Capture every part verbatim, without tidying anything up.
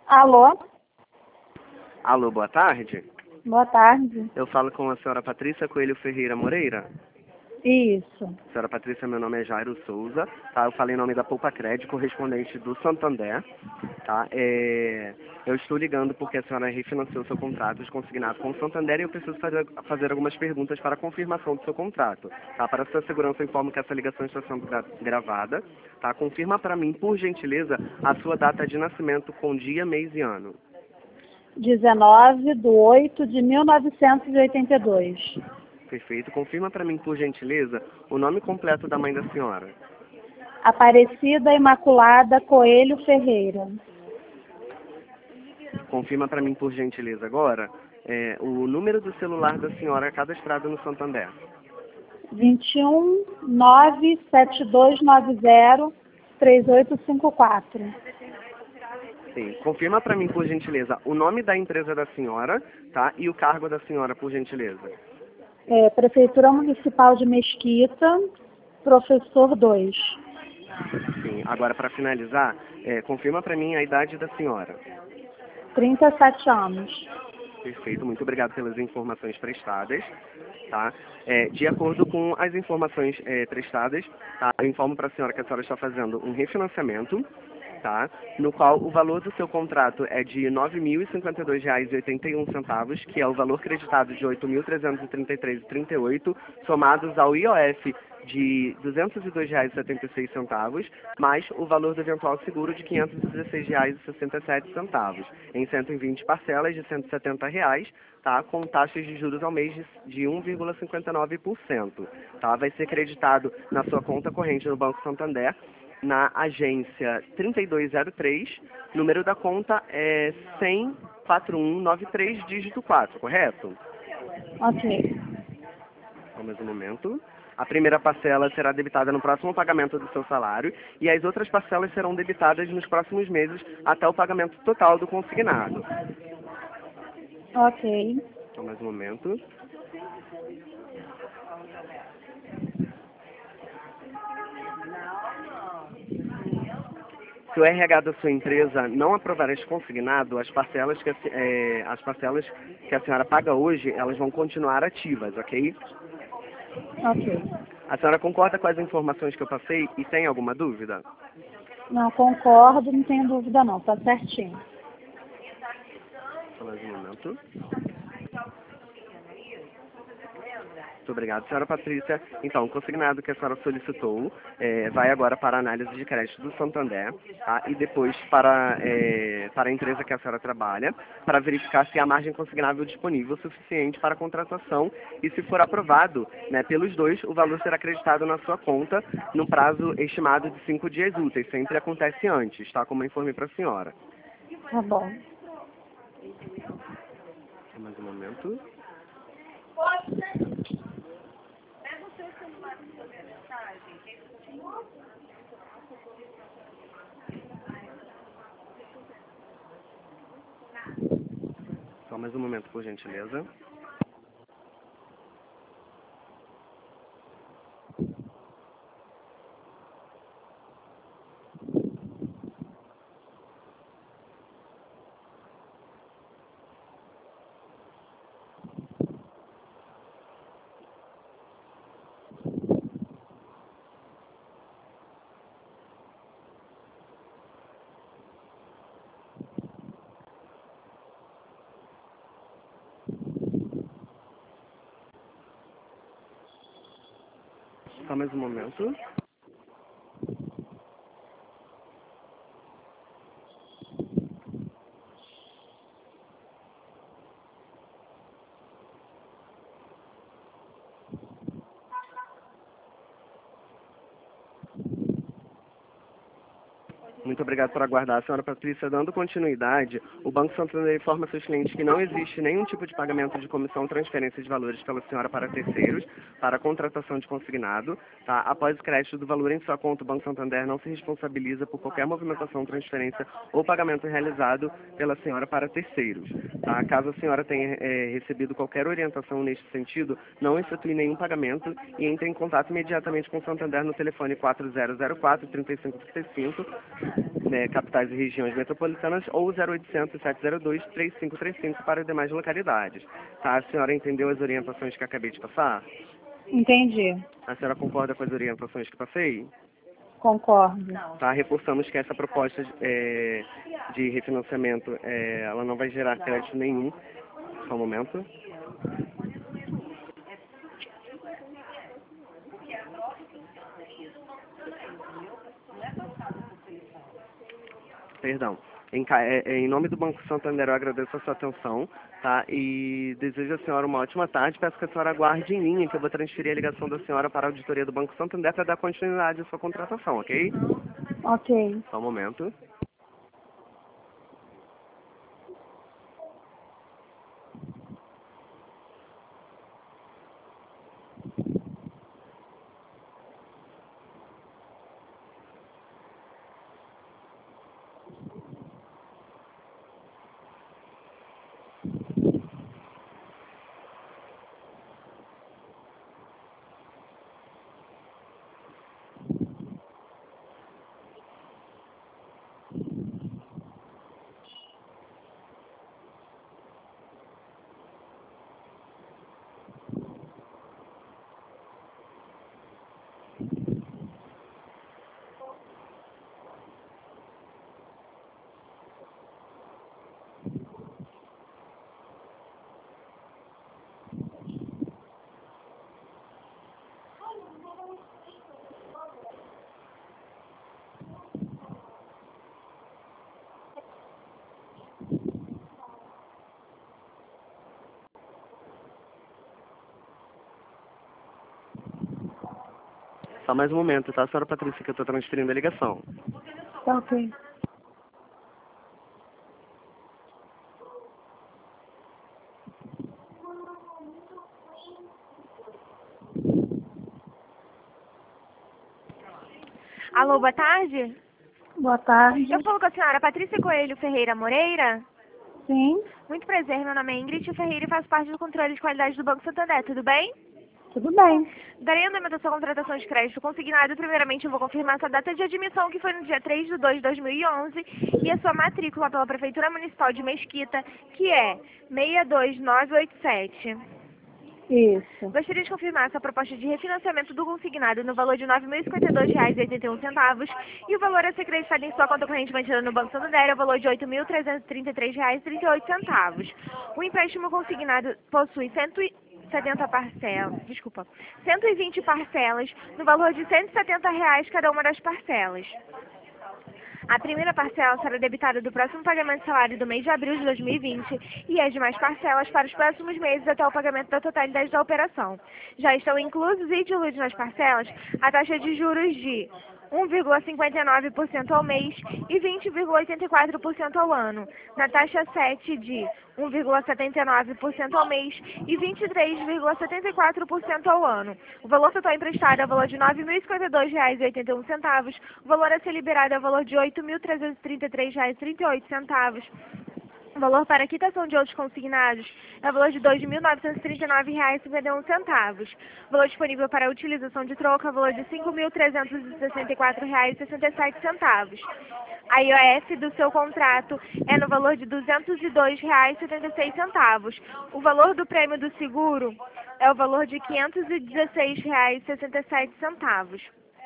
Alô? Alô, boa tarde. Boa tarde. Eu falo com a senhora Patrícia Coelho Ferreira Moreira. Isso. Senhora Patrícia, meu nome é Jairo Souza, tá? Eu falei em nome da Poupa Crédito, correspondente do Santander, tá? É... Eu estou ligando porque a senhora refinanciou seu contrato de consignado com o Santander e eu preciso fazer, fazer algumas perguntas para a confirmação do seu contrato, tá? Para sua segurança, eu informo que essa ligação está sendo gra gravada, tá? Confirma para mim, por gentileza, a sua data de nascimento com dia, mês e ano. dezenove de oito de mil novecentos e oitenta e dois. Perfeito. Confirma para mim, por gentileza, o nome completo da mãe da senhora. Aparecida Imaculada Coelho Ferreira. Confirma para mim, por gentileza, agora, é, o número do celular da senhora cadastrado no Santander. vinte e um, nove sete dois nove zero, três oito cinco quatro. Sim. Confirma para mim, por gentileza, o nome da empresa da senhora, tá? E o cargo da senhora, por gentileza. É, Prefeitura Municipal de Mesquita, professor dois. Sim. Agora, para finalizar, é, confirma para mim a idade da senhora. trinta e sete anos. Perfeito, muito obrigado pelas informações prestadas, tá? É, de acordo com as informações é, prestadas, tá? Eu informo para a senhora que a senhora está fazendo um refinanciamento, tá? No qual o valor do seu contrato é de nove mil e cinquenta e dois reais e oitenta e um centavos, que é o valor creditado de oito mil trezentos e trinta e três reais e trinta e oito centavos, somados ao I O F de duzentos e dois reais e setenta e seis centavos, mais o valor do eventual seguro de quinhentos e dezesseis reais e sessenta e sete centavos, em cento e vinte parcelas de cento e setenta reais, tá? Com taxas de juros ao mês de, de um vírgula cinquenta e nove por cento. Tá? Vai ser creditado na sua conta corrente no Banco Santander, na agência trinta e dois zero três, número da conta é cem, quatro um nove três, dígito quatro, correto? Ok. Só mais um momento. A primeira parcela será debitada no próximo pagamento do seu salário e as outras parcelas serão debitadas nos próximos meses até o pagamento total do consignado. Ok. Só mais um momento. Se o R H da sua empresa não aprovar este consignado, as parcelas que a, é, as parcelas que a senhora paga hoje, elas vão continuar ativas, ok? Ok. A senhora concorda com as informações que eu passei e tem alguma dúvida? Não, concordo, não tenho dúvida não, tá certinho. Só mais um momento. Muito obrigado, senhora Patrícia. Então, o consignado que a senhora solicitou é, vai agora para a análise de crédito do Santander, tá? E depois para, é, para a empresa que a senhora trabalha, para verificar se há margem consignável disponível suficiente para a contratação e, se for aprovado, né, pelos dois, o valor será acreditado na sua conta no prazo estimado de cinco dias úteis. Sempre acontece antes, tá? Como eu informei para a senhora. Tá bom. Só mais um momento. Só mais um momento, por gentileza. Só mais um momento. Muito obrigado por aguardar, senhora Patrícia. Dando continuidade, o Banco Santander informa seus clientes que não existe nenhum tipo de pagamento de comissão ou transferência de valores pela senhora para terceiros, para a contratação de consignado. Tá? Após o crédito do valor em sua conta, o Banco Santander não se responsabiliza por qualquer movimentação, transferência ou pagamento realizado pela senhora para terceiros. Tá? Caso a senhora tenha é, recebido qualquer orientação neste sentido, não efetue nenhum pagamento e entre em contato imediatamente com o Santander no telefone quatro zero zero quatro, três cinco três cinco. né, capitais e regiões metropolitanas ou zero oitocentos, sete zero dois, três cinco três cinco para demais localidades. Tá? A senhora entendeu as orientações que acabei de passar? Entendi. A senhora concorda com as orientações que passei? Concordo. Tá? Reforçamos que essa proposta é, de refinanciamento, é, ela não vai gerar crédito nenhum. Só um momento. Perdão. Em, ca- é- é, em nome do Banco Santander, eu agradeço a sua atenção, tá? E desejo à senhora uma ótima tarde. Peço que a senhora aguarde em linha, que eu vou transferir a ligação da senhora para a auditoria do Banco Santander para dar continuidade à sua contratação, ok? Ok. Só um momento. Só mais um momento, tá, senhora Patrícia, que eu estou transferindo a ligação. Tá ok. Alô, boa tarde. Boa tarde. Eu falo com a senhora Patrícia Coelho Ferreira Moreira. Sim, Muito prazer, meu nome é Ingrid Ferreira e faço parte do controle de qualidade do Banco Santander, tudo bem? tudo bem. Darei andamento à sua contratação de crédito consignado. Primeiramente, eu vou confirmar sua data de admissão, que foi no dia três de dois de dois mil e onze, e a sua matrícula pela Prefeitura Municipal de Mesquita, que é seis dois nove oito sete. Isso. Gostaria de confirmar essa proposta de refinanciamento do consignado no valor de nove mil e cinquenta e dois reais e oitenta e um centavos e o valor a ser creditado em sua conta corrente mantida no Banco Santander é o valor de oito mil trezentos e trinta e três reais e trinta e oito centavos. O empréstimo consignado possui cento e setenta parcelas, desculpa, cento e vinte parcelas no valor de cento e setenta reais cada uma das parcelas. A primeira parcela será debitada do próximo pagamento de salário do mês de abril de dois mil e vinte e as demais parcelas para os próximos meses até o pagamento da totalidade da operação. Já estão inclusos e diluídos nas parcelas a taxa de juros de um vírgula cinquenta e nove por cento ao mês e vinte vírgula oitenta e quatro por cento ao ano, na taxa sete de um vírgula setenta e nove por cento ao mês e vinte e três vírgula setenta e quatro por cento ao ano. O valor total emprestado é o valor de nove mil e cinquenta e dois reais e oitenta e um centavos, o valor a ser liberado é o valor de oito mil trezentos e trinta e três reais e trinta e oito centavos. O valor para quitação de outros consignados é o valor de dois mil novecentos e trinta e nove reais e cinquenta e um centavos. O valor disponível para a utilização de troca é o valor de cinco mil trezentos e sessenta e quatro reais e sessenta e sete centavos. A I O F do seu contrato é no valor de duzentos e dois reais e setenta e seis centavos. O valor do prêmio do seguro é o valor de quinhentos e dezesseis reais e sessenta e sete centavos.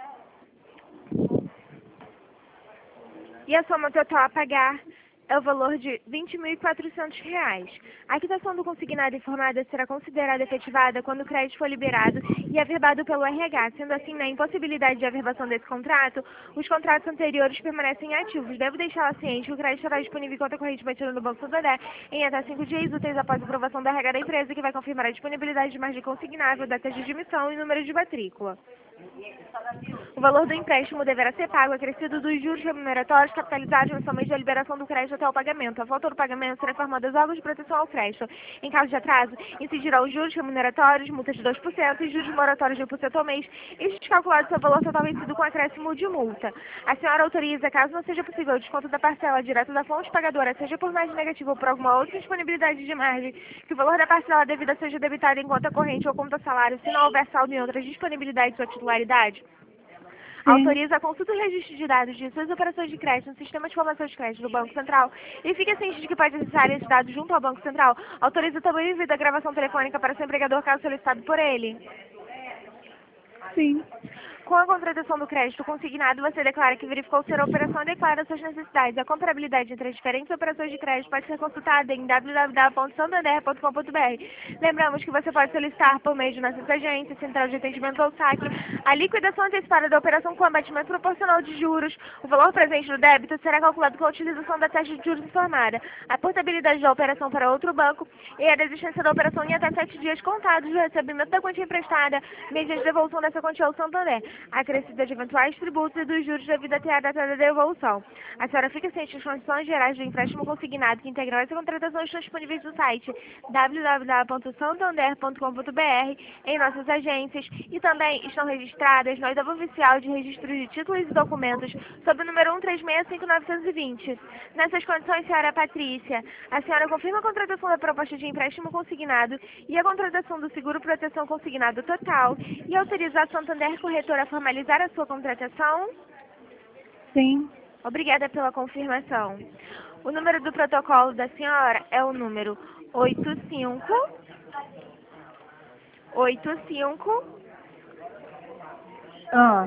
E a soma total a pagar é o valor de vinte mil e quatrocentos reais. A quitação do consignado informada será considerada efetivada quando o crédito for liberado e averbado pelo R H. Sendo assim, na impossibilidade de averbação desse contrato, os contratos anteriores permanecem ativos. Devo deixá-la ciente que o crédito estará disponível em conta corrente batida no Banco Santander em até cinco dias úteis após a aprovação da R H da empresa, que vai confirmar a disponibilidade de margem consignável, data de admissão e número de matrícula. O valor do empréstimo deverá ser pago acrescido dos juros remuneratórios capitalizados mensalmente da liberação do crédito até o pagamento. A falta do pagamento será informada aos órgãos de proteção ao crédito. Em caso de atraso, incidirão os juros remuneratórios, multas de dois por cento e juros moratórios de um por cento ao mês, estes calculados seu valor total vencido com acréscimo de multa. A senhora autoriza, caso não seja possível o desconto da parcela direto da fonte pagadora, seja por margem negativa ou por alguma outra disponibilidade de margem, que o valor da parcela devida seja debitado em conta corrente ou conta salário, se não houver saldo em outras disponibilidades ou titularidade. Autoriza a consulta e registro de dados de suas operações de crédito no sistema de formação de crédito do Banco Central e fica ciente de que pode acessar esses dados junto ao Banco Central. Autoriza também o envio da gravação telefônica para seu empregador caso solicitado por ele. Sim. Com a contratação do crédito consignado, você declara que verificou ser a operação adequada às suas necessidades. A comparabilidade entre as diferentes operações de crédito pode ser consultada em w w w ponto santander ponto com ponto b r. Lembramos que você pode solicitar por meio de nossas agências, central de atendimento ou saque, a liquidação antecipada da operação com abatimento proporcional de juros. O valor presente do débito será calculado com a utilização da taxa de juros informada, a portabilidade da operação para outro banco e a desistência da operação em até sete dias contados do recebimento da quantia emprestada, mediante devolução dessa quantia ao Santander, acrescida de eventuais tributos e dos juros devido até a data da devolução. A senhora fica ciente das condições gerais do empréstimo consignado que integram essa contratação estão disponíveis no site w w w ponto santander ponto com ponto b r, em nossas agências, e também estão registradas no oitavo oficial de registro de títulos e documentos sob o número um três seis cinco nove dois zero. Nessas condições, senhora Patrícia, a senhora confirma a contratação da proposta de empréstimo consignado e a contratação do seguro proteção consignado total e autoriza a Santander Corretora a formalizar a sua contratação? Sim. Obrigada pela confirmação. O número do protocolo da senhora é o número oito cinco oito cinco Ah.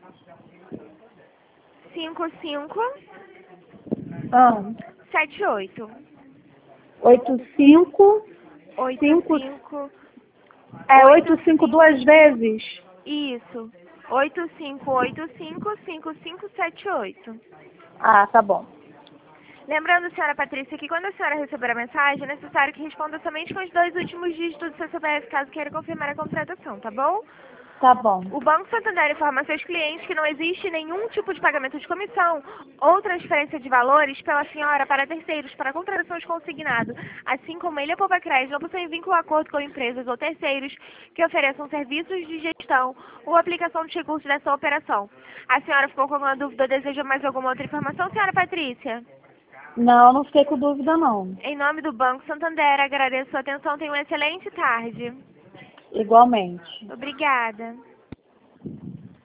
cinco cinco Ah. sete oito. Oito, cinco. oito Cinco. cinco. É oito, cinco duas vezes? Isso. oito cinco oito cinco cinco cinco sete oito. Ah, tá bom. Lembrando, senhora Patrícia, que quando a senhora receber a mensagem, é necessário que responda somente com os dois últimos dígitos do seu C P F, caso queira confirmar a contratação, tá bom? Tá bom. O Banco Santander informa a seus clientes que não existe nenhum tipo de pagamento de comissão ou transferência de valores pela senhora para terceiros para contratações consignado, assim como ele e a Poupa Crédito não possuem vínculo ou acordo com empresas ou terceiros que ofereçam serviços de gestão ou aplicação de recursos dessa operação. A senhora ficou com alguma dúvida ou deseja mais alguma outra informação, senhora Patrícia? Não, não fiquei com dúvida, não. Em nome do Banco Santander, agradeço a sua atenção. Tenha uma excelente tarde. Igualmente. Obrigada.